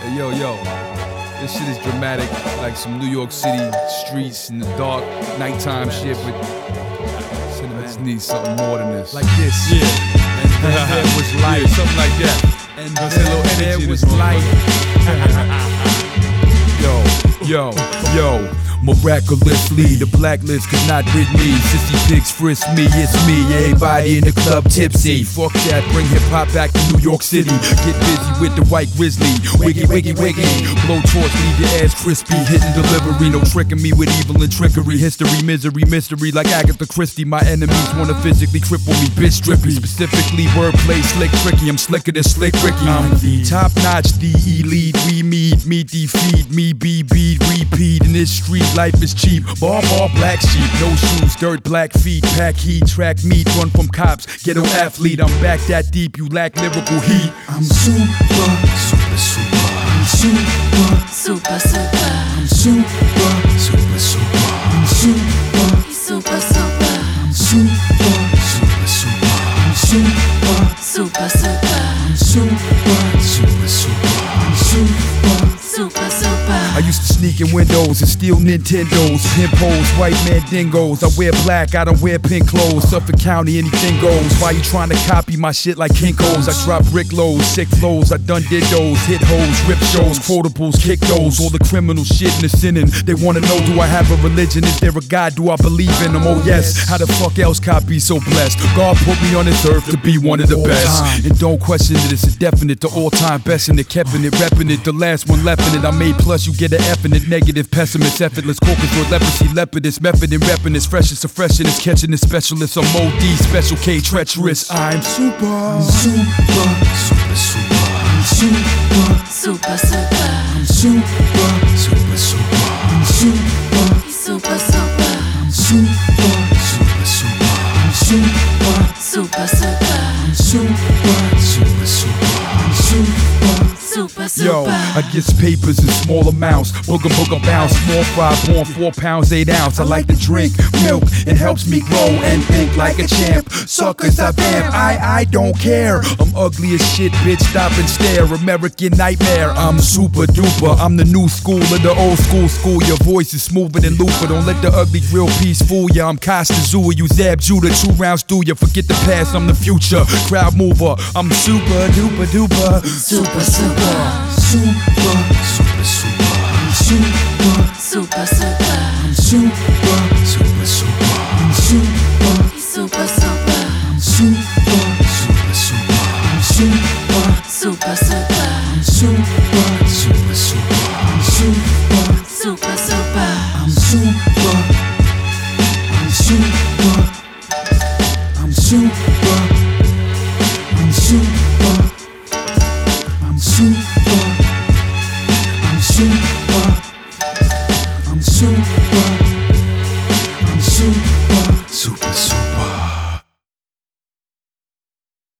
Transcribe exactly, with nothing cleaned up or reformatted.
Hey, yo, yo, this shit is dramatic, like some New York City streets in the dark, nighttime shit, but I just need something more than this. Like this, yeah. And then there was light, Yeah, something like that. and There's then a little energy there in was this light. Yo, yo, yo. Miraculously, the blacklist could not rid me. Sissy pigs frisk me, it's me. Everybody in the club tipsy. Fuck that, bring hip hop back to New York City. Get busy with the white grizzly. Wiggy, wiggy, wiggy. Blow torch, leave your ass crispy. Hitting delivery, no tricking me with evil and trickery. History, misery, mystery, like Agatha Christie. My enemies wanna physically cripple me. Bitch strippy, specifically wordplay, slick, tricky. I'm slicker than slick Ricky. I'm the top notch, the elite. We meet, meet, defeat me, be, be, repeat. In this street, life is cheap. Bar, bar, black sheep. No shoes, dirt, black feet. Pack heat, track meat. Run from cops, ghetto athlete. I'm back that deep, you lack lyrical heat. I'm super, super, super. I'm super, Super, super, I'm super, super, super. I'm super, super, super, I'm super, super, super. I'm super, super, super, I'm super, super, super. I'm super. super, super. I used to sneak in windows and steal Nintendos, pimpos, white man dingoes. I wear black, I don't wear pink clothes. Suffolk County, anything goes. Why you trying to copy my shit like Kinko's? I drop brick loads, sick flows. I done did those, hit hoes, rip shows, quotables, kick those. All the criminal shit and the sinning. They wanna know, do I have a religion? Is there a God? Do I believe in him? Oh yes. How the fuck else can I be so blessed? God put me on this earth to be one of the best. And don't question it, it's a definite, the all-time best. And they kept in it, reppin' it, the last one left in it. I made plus, you get an F in it. Negative, pessimist, effortless, corpus or leprosy, leopardess, method and reppin' is freshest, a freshness, catching the specialist. I'm O D, special K, treacherous. I'm super, I'm super, super, super. I'm super, Super, super, I'm super, super, super. I'm super, super, super, I'm super, super, super. I'm super, super, super, I'm super, super, super. I'm super. super, super. yo, I get papers in small amounts. Booger, booger, bounce. Small fry, born four pounds, eight ounce. I like to drink milk, it helps me grow and think like a champ. Suckers, I bam, I, I don't care. I'm ugly as shit, bitch, stop and stare. American nightmare, I'm super duper. I'm the new school of the old school school. Your voice is smoother than Luther. Don't let the ugly grill piece fool ya. I'm Costa Zua, you Zab Judah. Two rounds through ya, forget the past, I'm the future. Crowd mover, I'm super duper duper. Super, super, Super, super, super. I'm super, super, super, I'm super, super, super. I'm super, super, super, I'm super, super, super. I'm super, super, super, I'm super, super, super. I'm super, super, super. I'm super, I'm super, I'm super, I'm super, I'm super. I'm super, I'm super.